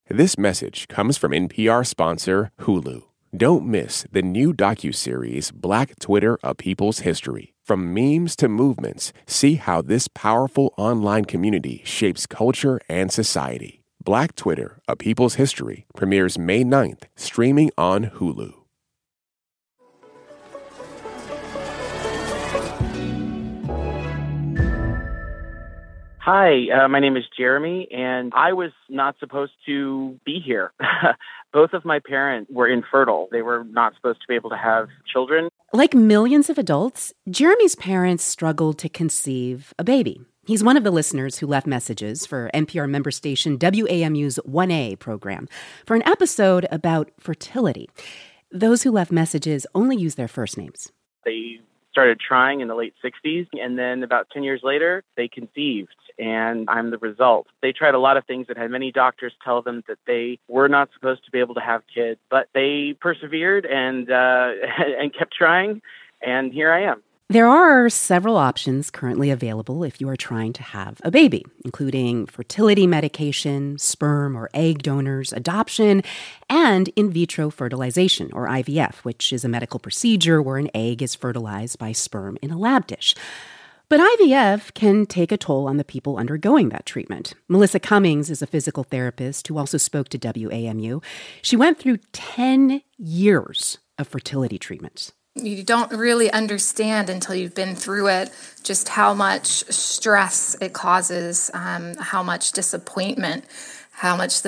This message comes from NPR sponsor Hulu. Don't miss the new docuseries Black Twitter: A People's History. From memes to movements, see how this powerful online community shapes culture and society. Black Twitter: A People's History premieres May 9th, streaming on Hulu. Hi, my name is Jeremy, and I was not supposed to be here. Both of my parents were infertile. They were not supposed to be able to have children. Like millions of adults, Jeremy's parents struggled to conceive a baby. He's one of the listeners who left messages for NPR member station WAMU's 1A program for an episode about fertility. Those who left messages only use their first names. They started trying in the late 60s, and then about 10 years later, they conceived, and I'm the result. They tried a lot of things that had many doctors tell them that they were not supposed to be able to have kids, but they persevered and and kept trying, and here I am. There are several options currently available if you are trying to have a baby, including fertility medication, sperm or egg donors, adoption, and in vitro fertilization, or IVF, which is a medical procedure where an egg is fertilized by sperm in a lab dish. But IVF can take a toll on the people undergoing that treatment. Melissa Cummings is a physical therapist who also spoke to WAMU. She went through 10 years of fertility treatments. You don't really understand until you've been through it just how much stress it causes, how much disappointment, how much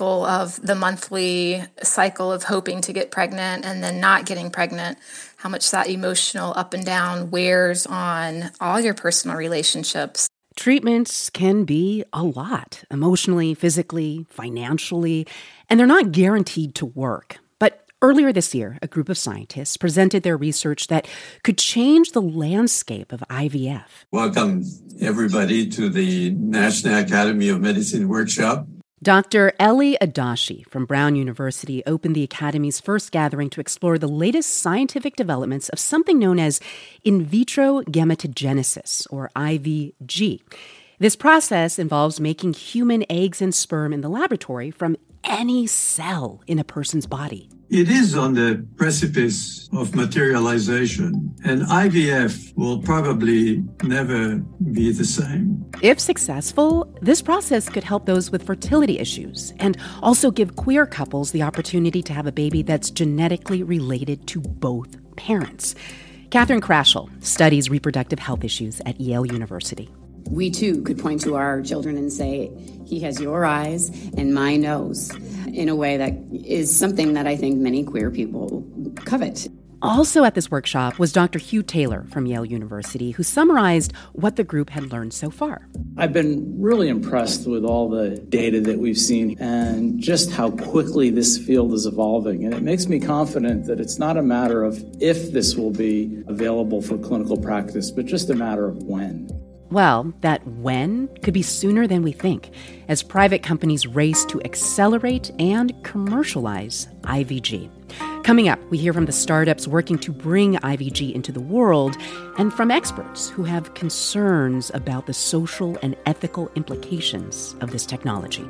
the monthly cycle of hoping to get pregnant and then not getting pregnant, how much that emotional up and down wears on all your personal relationships. Treatments can be a lot, emotionally, physically, financially, and they're not guaranteed to work. Earlier this year, a group of scientists presented their research that could change the landscape of IVF. Welcome, everybody, to the National Academy of Medicine workshop. Dr. Eli Adashi from Brown University opened the Academy's first gathering to explore the latest scientific developments of something known as in vitro gametogenesis, or IVG. This process involves making human eggs and sperm in the laboratory from any cell in a person's body. It is on the precipice of materialization, and IVF will probably never be the same. If successful, this process could help those with fertility issues and also give queer couples the opportunity to have a baby that's genetically related to both parents. Catherine Krashel studies reproductive health issues at Yale University. We, too, could point to our children and say, he has your eyes and my nose, in a way that is something that I think many queer people covet. Also at this workshop was Dr. Hugh Taylor from Yale University, who summarized what the group had learned so far. I've been really impressed with all the data that we've seen and just how quickly this field is evolving. And it makes me confident that it's not a matter of if this will be available for clinical practice, but just a matter of when. Well, that when could be sooner than we think, as private companies race to accelerate and commercialize IVG. Coming up, we hear from the startups working to bring IVG into the world and from experts who have concerns about the social and ethical implications of this technology.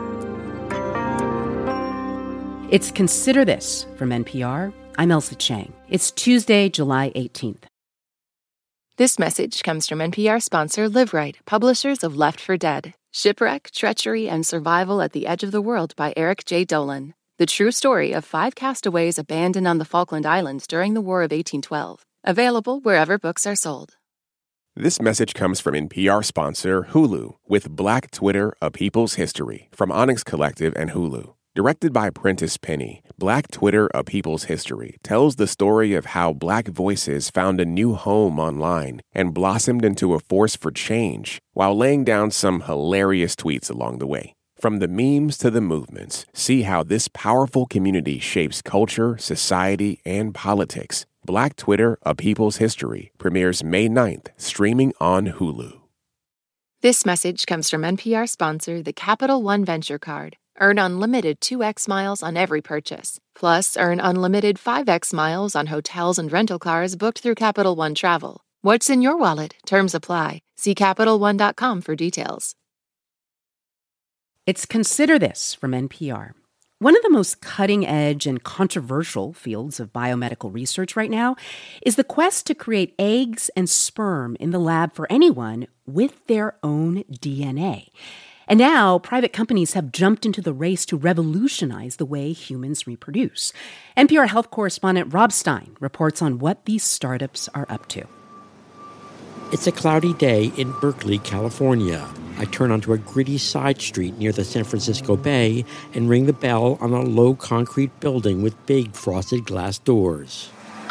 It's Consider This from NPR. I'm Elsa Chang. It's Tuesday, July 18th. This message comes from NPR sponsor LiveRight, publishers of Left for Dead: Shipwreck, Treachery, and Survival at the Edge of the World by Eric J. Dolan. The true story of 5 castaways abandoned on the Falkland Islands during the War of 1812. Available wherever books are sold. This message comes from NPR sponsor Hulu with Black Twitter: A People's History from Onyx Collective and Hulu. Directed by Prentice Penny, Black Twitter: A People's History tells the story of how Black voices found a new home online and blossomed into a force for change while laying down some hilarious tweets along the way. From the memes to the movements, see how this powerful community shapes culture, society, and politics. Black Twitter: A People's History premieres May 9th, streaming on Hulu. This message comes from NPR sponsor, the Capital One Venture Card. Earn unlimited 2x miles on every purchase. Plus, earn unlimited 5x miles on hotels and rental cars booked through Capital One Travel. What's in your wallet? Terms apply. See CapitalOne.com for details. It's Consider This from NPR. One of the most cutting-edge and controversial fields of biomedical research right now is the quest to create eggs and sperm in the lab for anyone with their own DNA. And now, private companies have jumped into the race to revolutionize the way humans reproduce. NPR health correspondent Rob Stein reports on what these startups are up to. It's a cloudy day in Berkeley, California. I turn onto a gritty side street near the San Francisco Bay and ring the bell on a low concrete building with big frosted glass doors.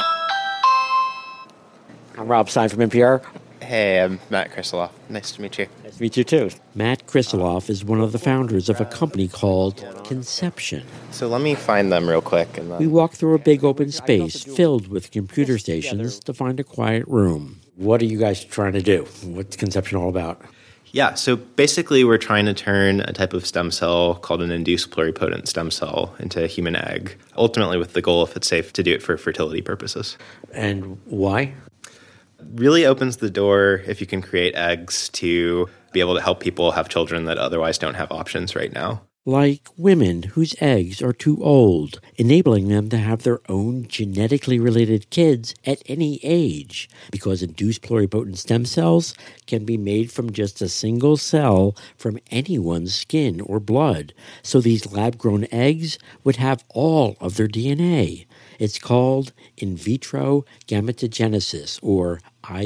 I'm Rob Stein from NPR. Hey, I'm Matt Krisaloff. Nice to meet you. Nice to meet you, too. Matt Krisaloff is one of the founders of a company called Conception. So let me find them real quick. We walk through a big open space filled with computer stations to find a quiet room. What are you guys trying to do? What's Conception all about? Yeah, so basically we're trying to turn a type of stem cell called an induced pluripotent stem cell into a human egg, ultimately with the goal, if it's safe, to do it for fertility purposes. And why? Really opens the door, if you can create eggs, to be able to help people have children that otherwise don't have options right now. Like women whose eggs are too old, enabling them to have their own genetically related kids at any age, because induced pluripotent stem cells can be made from just a single cell from anyone's skin or blood. So these lab-grown eggs would have all of their DNA. It's called in vitro gametogenesis, or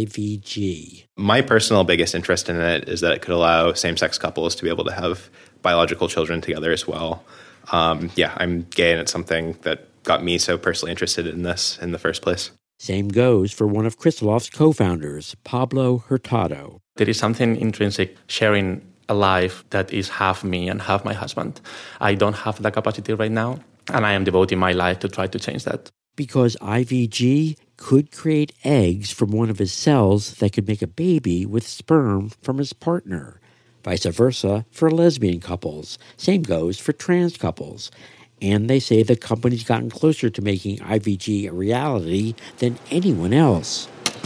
IVG. My personal biggest interest in it is that it could allow same-sex couples to be able to have biological children together as well. I'm gay, and it's something that got me so personally interested in this in the first place. Same goes for one of Krisaloff's co-founders, Pablo Hurtado. There is something intrinsic sharing a life that is half me and half my husband. I don't have that capacity right now, and I am devoting my life to try to change that. Because IVG could create eggs from one of his cells that could make a baby with sperm from his partner. Vice versa for lesbian couples. Same goes for trans couples. And they say the company's gotten closer to making IVG a reality than anyone else.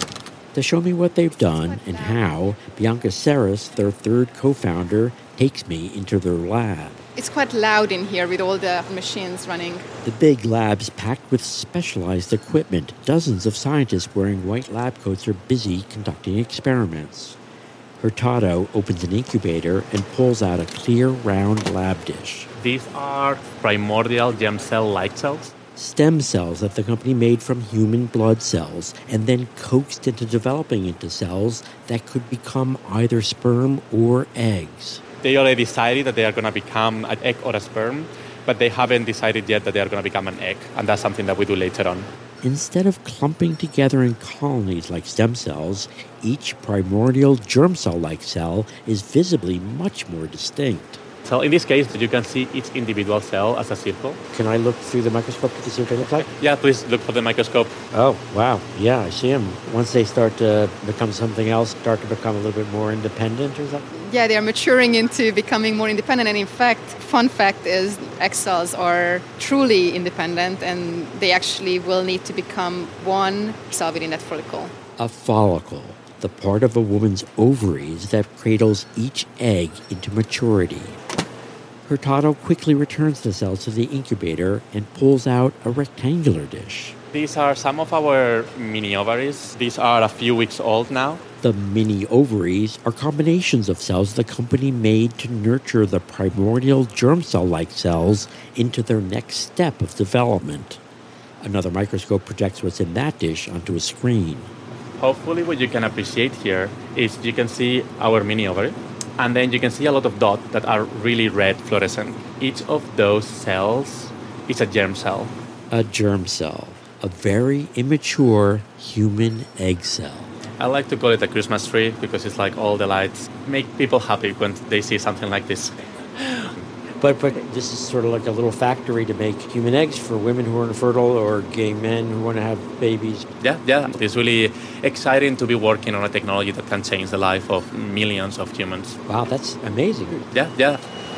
To show me what they've done and how, Bianca Saris, their third co-founder, takes me into their lab. It's quite loud in here with all the machines running. The big lab's packed with specialized equipment. Dozens of scientists wearing white lab coats are busy conducting experiments. Hurtado opens an incubator and pulls out a clear, round lab dish. These are primordial germ cell-like cells. Stem cells that the company made from human blood cells and then coaxed into developing into cells that could become either sperm or eggs. They already decided that they are going to become an egg or a sperm, but they haven't decided yet that they are going to become an egg, and that's something that we do later on. Instead of clumping together in colonies like stem cells, each primordial germ cell-like cell is visibly much more distinct. So in this case, you can see each individual cell as a circle. Can I look through the microscope to see what they look like? Yeah, please look for the microscope. Oh, wow. Yeah, I see them. Once they start to become something else, start to become a little bit more independent or something? Yeah, they are maturing into becoming more independent. And in fact, fun fact is egg cells are truly independent, and they actually will need to become one cell within that follicle. A follicle, the part of a woman's ovaries that cradles each egg into maturity. Hurtado quickly returns the cells to the incubator and pulls out a rectangular dish. These are some of our mini ovaries. These are a few weeks old now. The mini ovaries are combinations of cells the company made to nurture the primordial germ cell-like cells into their next step of development. Another microscope projects what's in that dish onto a screen. Hopefully what you can appreciate here is you can see our mini ovary, and then you can see a lot of dots that are really red fluorescent. Each of those cells is a germ cell. A germ cell, a very immature human egg cell. I like to call it a Christmas tree because it's like all the lights make people happy when they see something like this. But this is sort of like a little factory to make human eggs for women who are infertile or gay men who want to have babies. Yeah. It's really exciting to be working on a technology that can change the life of millions of humans. Wow, that's amazing. Yeah.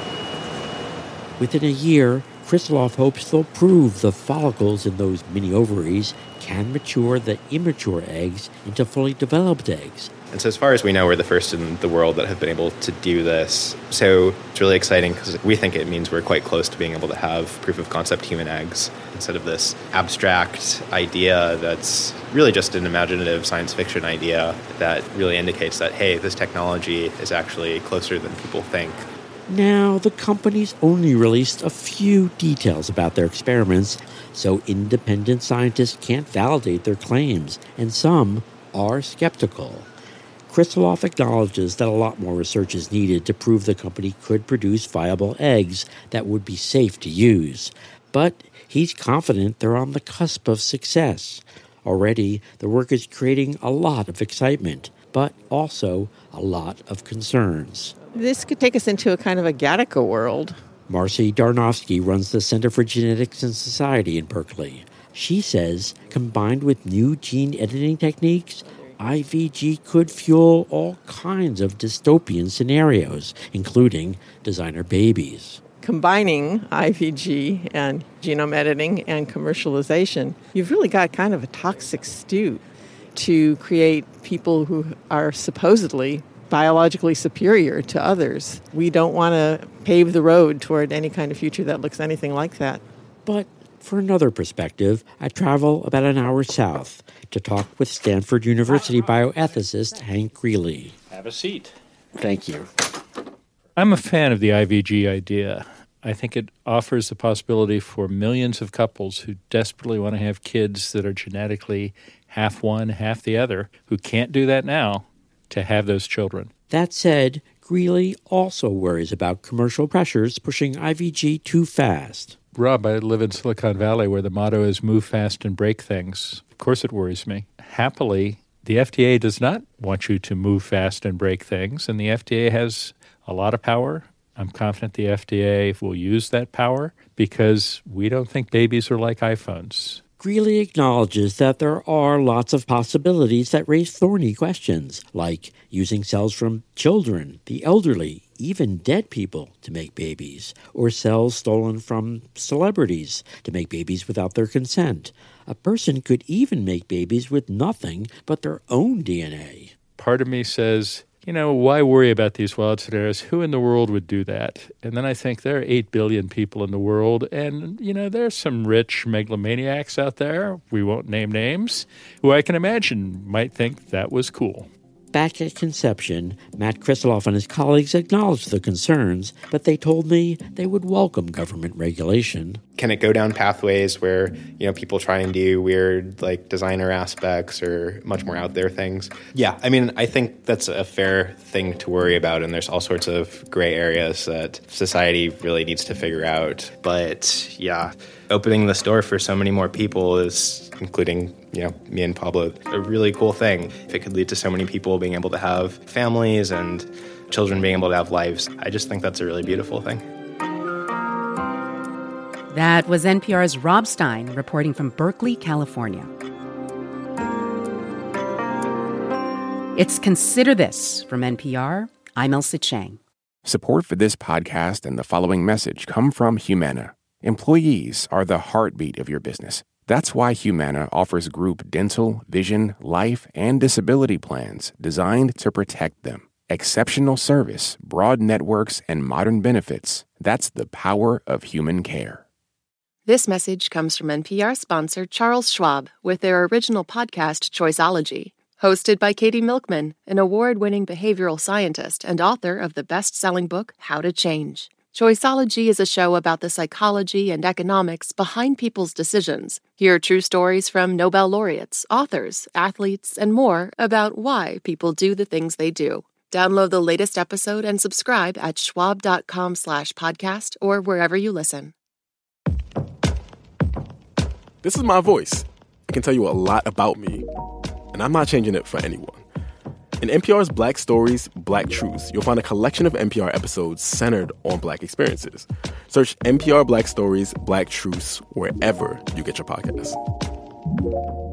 Within a year, Krisaloff hopes they'll prove the follicles in those mini ovaries can mature the immature eggs into fully developed eggs. And so as far as we know, we're the first in the world that have been able to do this. So it's really exciting because we think it means we're quite close to being able to have proof of concept human eggs instead of this abstract idea that's really just an imaginative science fiction idea that really indicates that, hey, this technology is actually closer than people think. Now, the company's only released a few details about their experiments, so independent scientists can't validate their claims, and some are skeptical. Krisiloff acknowledges that a lot more research is needed to prove the company could produce viable eggs that would be safe to use, but he's confident they're on the cusp of success. Already, the work is creating a lot of excitement, but also a lot of concerns. This could take us into a kind of a Gattaca world. Marcy Darnofsky runs the Center for Genetics and Society in Berkeley. She says, combined with new gene editing techniques, IVG could fuel all kinds of dystopian scenarios, including designer babies. Combining IVG and genome editing and commercialization, you've really got kind of a toxic stew to create people who are supposedly biologically superior to others. We don't want to pave the road toward any kind of future that looks anything like that. But for another perspective, I travel about an hour south to talk with Stanford University bioethicist Hank Greeley. Have a seat. Thank you. I'm a fan of the IVG idea. I think it offers the possibility for millions of couples who desperately want to have kids that are genetically half one, half the other, who can't do that now, to have those children. That said, Greeley also worries about commercial pressures pushing IVG too fast. Rob, I live in Silicon Valley where the motto is move fast and break things. Of course it worries me. Happily, the FDA does not want you to move fast and break things, and the FDA has a lot of power. I'm confident the FDA will use that power because we don't think babies are like iPhones. Greeley acknowledges that there are lots of possibilities that raise thorny questions, like using cells from children, the elderly, even dead people to make babies, or cells stolen from celebrities to make babies without their consent. A person could even make babies with nothing but their own DNA. Part of me says, why worry about these wild scenarios? Who in the world would do that? And then I think there are 8 billion people in the world, and, there's some rich megalomaniacs out there, we won't name names, who I can imagine might think that was cool. Back at conception, Matt Krisiloff and his colleagues acknowledged the concerns, but they told me they would welcome government regulation. Can it go down pathways where, people try and do weird, designer aspects or much more out there things? Yeah, I think that's a fair thing to worry about, and there's all sorts of gray areas that society really needs to figure out. But, yeah, opening this door for so many more people is, including, me and Pablo, a really cool thing. If it could lead to so many people being able to have families and children being able to have lives, I just think that's a really beautiful thing. That was NPR's Rob Stein reporting from Berkeley, California. It's Consider This from NPR. I'm Elsa Chang. Support for this podcast and the following message come from Humana. Employees are the heartbeat of your business. That's why Humana offers group dental, vision, life, and disability plans designed to protect them. Exceptional service, broad networks, and modern benefits. That's the power of human care. This message comes from NPR sponsor Charles Schwab with their original podcast, Choiceology. Hosted by Katie Milkman, an award-winning behavioral scientist and author of the best-selling book, How to Change. Choiceology is a show about the psychology and economics behind people's decisions. Hear true stories from Nobel laureates, authors, athletes, and more about why people do the things they do. Download the latest episode and subscribe at schwab.com/podcast or wherever you listen. This is my voice. It can tell you a lot about me, and I'm not changing it for anyone. In NPR's Black Stories, Black Truths, you'll find a collection of NPR episodes centered on Black experiences. Search NPR Black Stories, Black Truths wherever you get your podcasts.